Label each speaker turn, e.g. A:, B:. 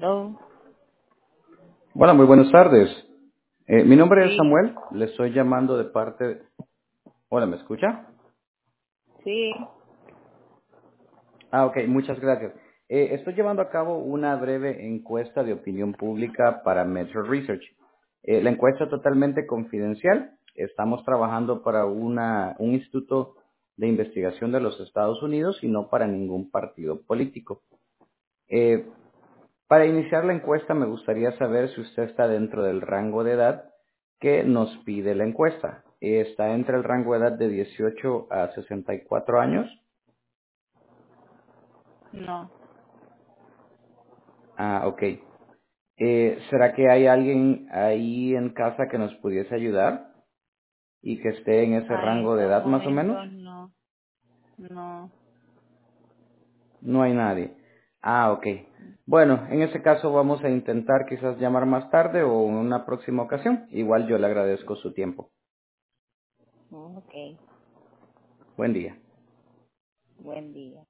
A: Hello.
B: Hola, muy buenas tardes. Mi nombre es
A: Sí,
B: Samuel, le estoy llamando de parte... Hola, ¿me escucha?
A: sí.
B: Ok, muchas gracias. Estoy llevando a cabo una breve encuesta de opinión pública para Metro Research. La encuesta es totalmente confidencial. Estamos trabajando para un instituto de investigación de los Estados Unidos y no para ningún partido político. Eh, Para iniciar la encuesta me gustaría saber si usted está dentro del rango de edad que nos pide la encuesta. ¿Está entre el rango de edad de 18 a 64 años?
A: No.
B: Ok. ¿Será que hay alguien ahí en casa que nos pudiese ayudar y que esté en ese
A: Ah, en
B: rango de
A: estos
B: edad más o menos?
A: momentos no. No.
B: No hay nadie. Ok. Bueno, en ese caso vamos a intentar quizás llamar más tarde o en una próxima ocasión. Igual yo le agradezco su tiempo.
A: Ok.
B: Buen día.
A: Buen día.